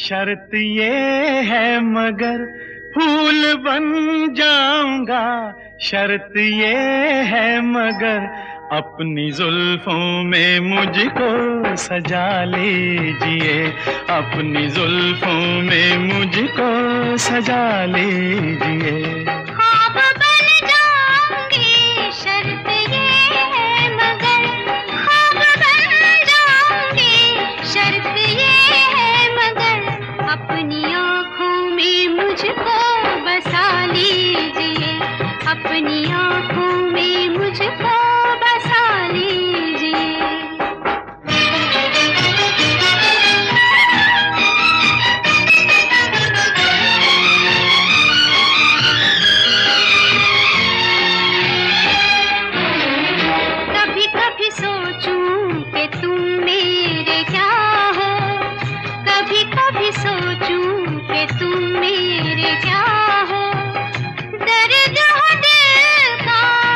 शर्त ये है मगर फूल बन जाऊंगा। शर्त ये है मगर अपनी जुल्फों में मुझको सजा लीजिए। अपनी जुल्फों में मुझको सजा लीजिए। ख्वाब बन जाऊंगी, शर्त ये है मगर ख्वाब बन जाऊंगी, शर्त ये है मगर अपनी आँखों में मुझको बसा लीजिए। अपनी आँखों में मुझको बसा लीजिए। कभी कभी सोचूं कि तुम मेरे क्या हो, कभी कभी सोचूं कि तुम मेरे क्या हो। दर्द हो दिल का,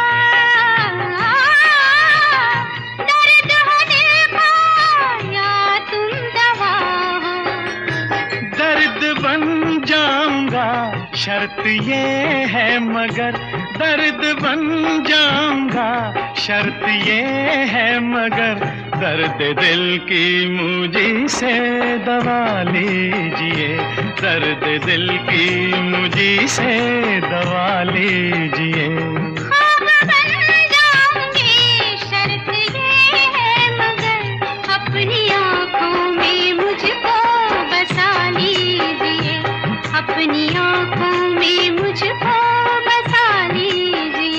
दर्द हो दिल का, या तुम दवा हो। दर्द बन जाऊंगा, शर्त ये है मगर दर्द बन जाऊंगा। शर्त ये है मगर दर्द दिल की मुझी से दवा लीजिए। दर्द दिल की मुझी से दवा लीजिए। ख्वाब बन जाऊंगी, शर्त ये है मगर अपनी आँखों में मुझको बसा लीजिए। अपनी आँखों में मुझको बसा लीजिए।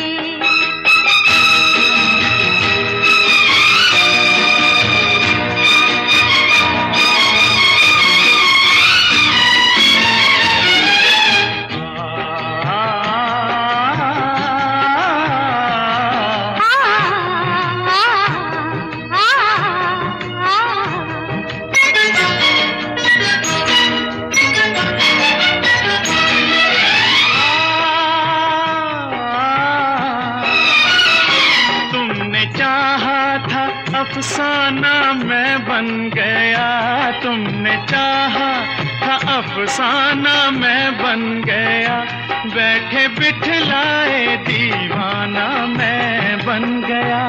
अफसाना मैं बन गया। तुमने चाहा था अफसाना मैं बन गया। बैठे बिठलाए दीवाना मैं बन गया।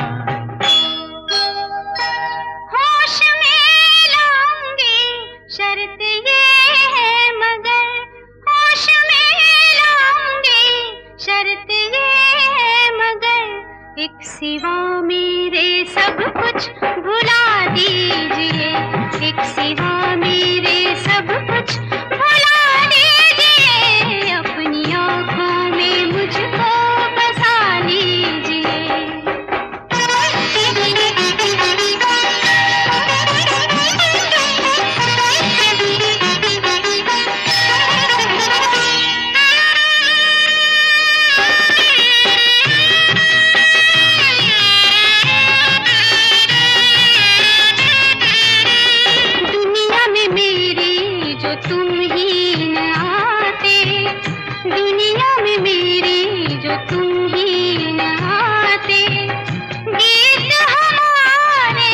होश में लाऊंगी, शर्त ये है मगर होश में लाऊंगी, शर्त ये है मगर एक सिवा मेरे सब कुछ भुला दीजिए। एक सिवा मेरे सब कुछ भुला दीजिए। अपनी आँखों में मुझको बसा लीजिए। दुनिया में मेरी जो तुम ही न आते, दुनिया में मेरी जो तुम ही न आते। गीत हमारे,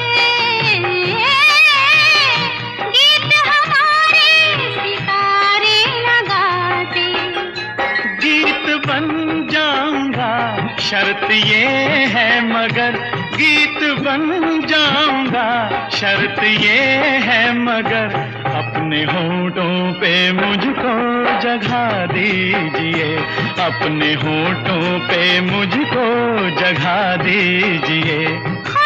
गीत हमारे सितारे न गाते। गीत बन जाऊंगा, शर्त ये है मगर गीत बन जाऊंगा। शर्त ये है मगर अपने होठों पे मुझको जगह दीजिए। अपने होठों पे मुझको जगह दीजिए।